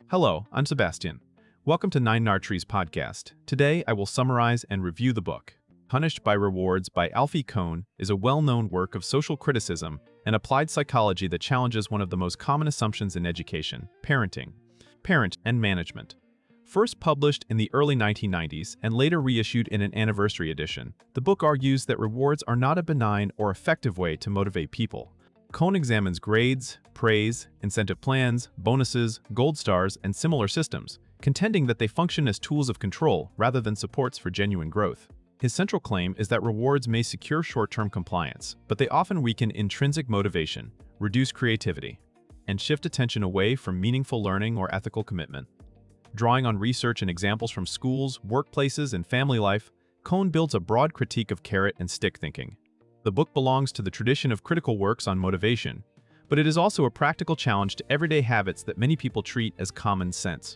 Hello, I'm Sebastian. Welcome to Nine Nartree's podcast. Today, I will summarize and review the book. Punished by Rewards by Alfie Kohn is a well-known work of social criticism and applied psychology that challenges one of the most common assumptions in education, parenting, parent and management. First published in the early 1990s and later reissued in an anniversary edition, the book argues that rewards are not a benign or effective way to motivate people. Kohn examines grades, praise, incentive plans, bonuses, gold stars, and similar systems, contending that they function as tools of control rather than supports for genuine growth. His central claim is that rewards may secure short-term compliance, but they often weaken intrinsic motivation, reduce creativity, and shift attention away from meaningful learning or ethical commitment. Drawing on research and examples from schools, workplaces, and family life, Kohn builds a broad critique of carrot and stick thinking. The book belongs to the tradition of critical works on motivation, but it is also a practical challenge to everyday habits that many people treat as common sense.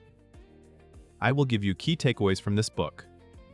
I will give you key takeaways from this book.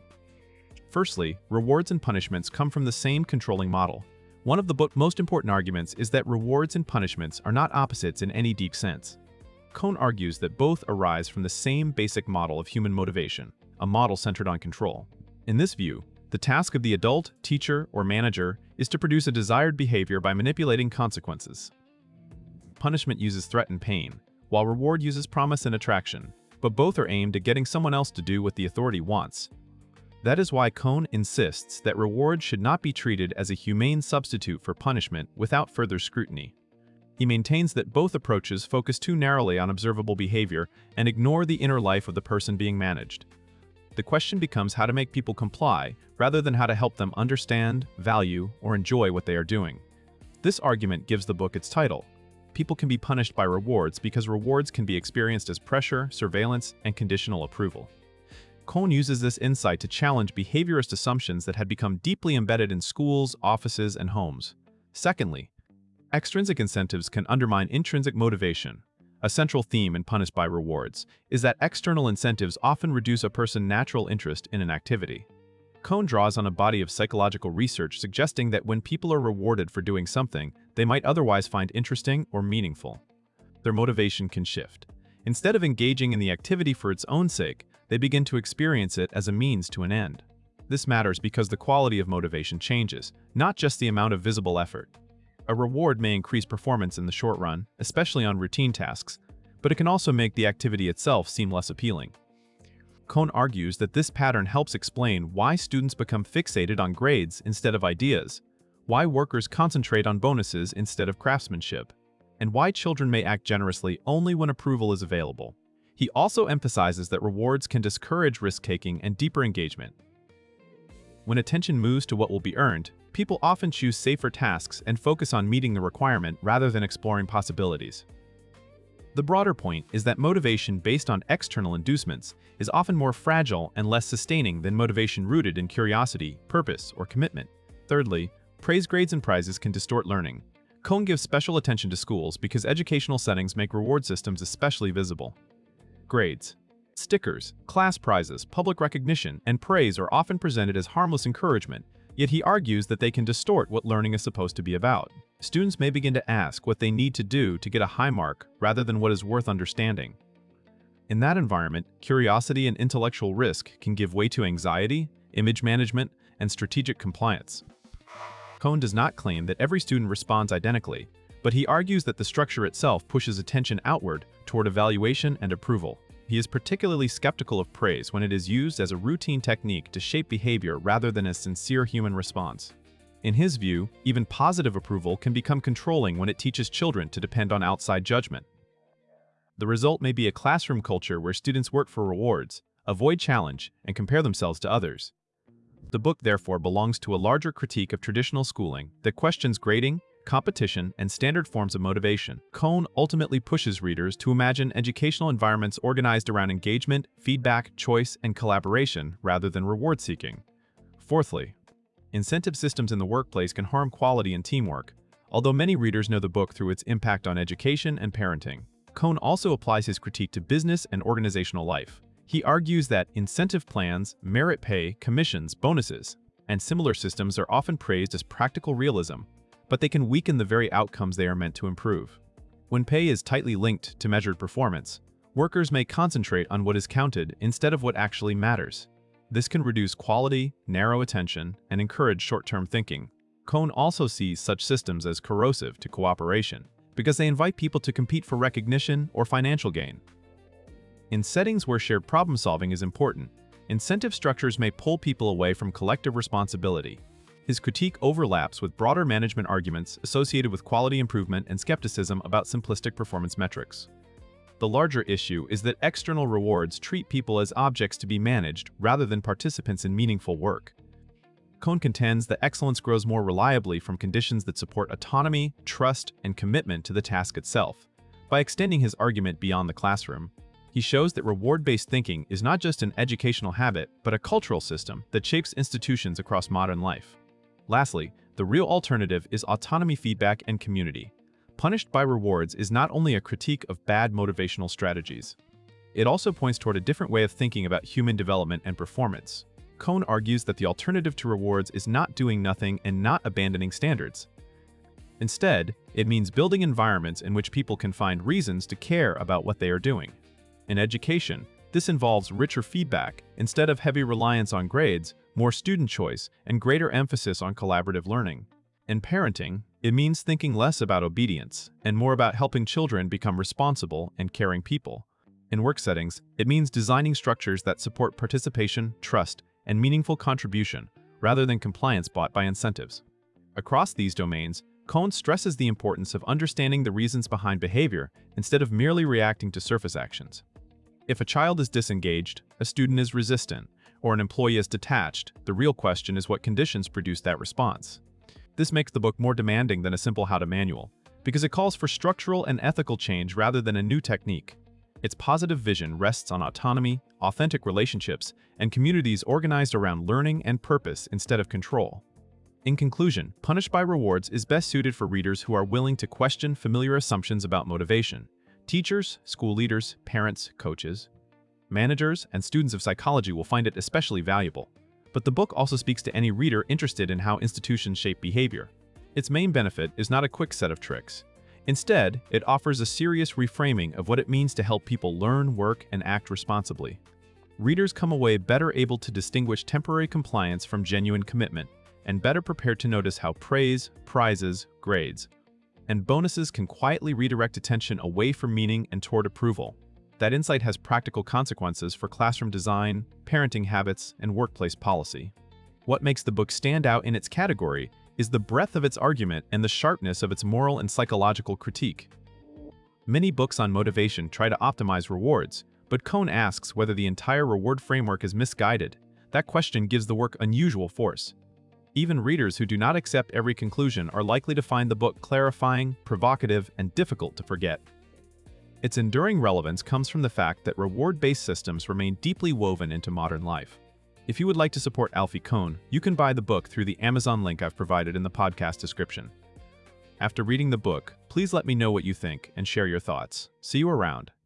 Firstly, rewards and punishments come from the same controlling model. One of the book's most important arguments is that rewards and punishments are not opposites in any deep sense. Kohn argues that both arise from the same basic model of human motivation, a model centered on control. In this view, the task of the adult, teacher, or manager is to produce a desired behavior by manipulating consequences. Punishment uses threat and pain, while reward uses promise and attraction, but both are aimed at getting someone else to do what the authority wants. That is why Kohn insists that reward should not be treated as a humane substitute for punishment without further scrutiny. He maintains that both approaches focus too narrowly on observable behavior and ignore the inner life of the person being managed. The question becomes how to make people comply rather than how to help them understand, value, or enjoy what they are doing. This argument gives the book its title. People can be punished by rewards because rewards can be experienced as pressure, surveillance, and conditional approval. Kohn uses this insight to challenge behaviorist assumptions that had become deeply embedded in schools, offices, and homes. Secondly, extrinsic incentives can undermine intrinsic motivation. A central theme in Punished by Rewards is that external incentives often reduce a person's natural interest in an activity. Kohn draws on a body of psychological research suggesting that when people are rewarded for doing something they might otherwise find interesting or meaningful, their motivation can shift. Instead of engaging in the activity for its own sake, they begin to experience it as a means to an end. This matters because the quality of motivation changes, not just the amount of visible effort. A reward may increase performance in the short run, especially on routine tasks, but it can also make the activity itself seem less appealing. Kohn argues that this pattern helps explain why students become fixated on grades instead of ideas, why workers concentrate on bonuses instead of craftsmanship, and why children may act generously only when approval is available. He also emphasizes that rewards can discourage risk-taking and deeper engagement. When attention moves to what will be earned, people often choose safer tasks and focus on meeting the requirement rather than exploring possibilities. The broader point is that motivation based on external inducements is often more fragile and less sustaining than motivation rooted in curiosity, purpose, or commitment. Thirdly, praise, grades, and prizes can distort learning. Kohn gives special attention to schools because educational settings make reward systems especially visible. Grades, stickers, class prizes, public recognition, and praise are often presented as harmless encouragement, yet he argues that they can distort what learning is supposed to be about. Students may begin to ask what they need to do to get a high mark rather than what is worth understanding. In that environment, curiosity and intellectual risk can give way to anxiety, image management, and strategic compliance. Kohn does not claim that every student responds identically, but he argues that the structure itself pushes attention outward toward evaluation and approval. He is particularly skeptical of praise when it is used as a routine technique to shape behavior rather than a sincere human response. In his view, even positive approval can become controlling when it teaches children to depend on outside judgment. The result may be a classroom culture where students work for rewards, avoid challenge, and compare themselves to others. The book therefore belongs to a larger critique of traditional schooling that questions grading, competition, and standard forms of motivation. Kohn ultimately pushes readers to imagine educational environments organized around engagement, feedback, choice, and collaboration rather than reward-seeking. Fourthly, incentive systems in the workplace can harm quality and teamwork, although many readers know the book through its impact on education and parenting. Kohn also applies his critique to business and organizational life. He argues that incentive plans, merit pay, commissions, bonuses, and similar systems are often praised as practical realism, but they can weaken the very outcomes they are meant to improve. When pay is tightly linked to measured performance, Workers may concentrate on what is counted instead of what actually matters. This can reduce quality, narrow attention, and encourage short-term thinking. Cohn also sees such systems as corrosive to cooperation because they invite people to compete for recognition or financial gain. In settings where shared problem-solving is important, incentive structures may pull people away from collective responsibility. His critique overlaps with broader management arguments associated with quality improvement and skepticism about simplistic performance metrics. The larger issue is that external rewards treat people as objects to be managed rather than participants in meaningful work. Cohn contends that excellence grows more reliably from conditions that support autonomy, trust, and commitment to the task itself. By extending his argument beyond the classroom, he shows that reward-based thinking is not just an educational habit, but a cultural system that shapes institutions across modern life. Lastly, the real alternative is autonomy feedback and community. Punished by rewards is not only a critique of bad motivational strategies. It also points toward a different way of thinking about human development and performance. Cohn argues that the alternative to rewards is not doing nothing and not abandoning standards. Instead, it means building environments in which people can find reasons to care about what they are doing. In education, this involves richer feedback instead of heavy reliance on grades, more student choice, and greater emphasis on collaborative learning. In parenting, it means thinking less about obedience and more about helping children become responsible and caring people. In work settings, it means designing structures that support participation, trust, and meaningful contribution rather than compliance bought by incentives. Across these domains, Cohn stresses the importance of understanding the reasons behind behavior instead of merely reacting to surface actions. If a child is disengaged, a student is resistant, or an employee is detached, the real question is what conditions produce that response. This makes the book more demanding than a simple how-to manual, because it calls for structural and ethical change rather than a new technique. Its positive vision rests on autonomy, authentic relationships, and communities organized around learning and purpose instead of control. In conclusion, Punished by Rewards is best suited for readers who are willing to question familiar assumptions about motivation. Teachers, school leaders, parents, coaches, managers, and students of psychology will find it especially valuable. But the book also speaks to any reader interested in how institutions shape behavior. Its main benefit is not a quick set of tricks. Instead, it offers a serious reframing of what it means to help people learn, work, and act responsibly. Readers come away better able to distinguish temporary compliance from genuine commitment, and better prepared to notice how praise, prizes, grades, and bonuses can quietly redirect attention away from meaning and toward approval. That insight has practical consequences for classroom design, parenting habits, and workplace policy. What makes the book stand out in its category is the breadth of its argument and the sharpness of its moral and psychological critique. Many books on motivation try to optimize rewards, but Cohn asks whether the entire reward framework is misguided. That question gives the work unusual force. Even readers who do not accept every conclusion are likely to find the book clarifying, provocative, and difficult to forget. Its enduring relevance comes from the fact that reward-based systems remain deeply woven into modern life. If you would like to support Alfie Kohn, you can buy the book through the Amazon link I've provided in the podcast description. After reading the book, please let me know what you think and share your thoughts. See you around.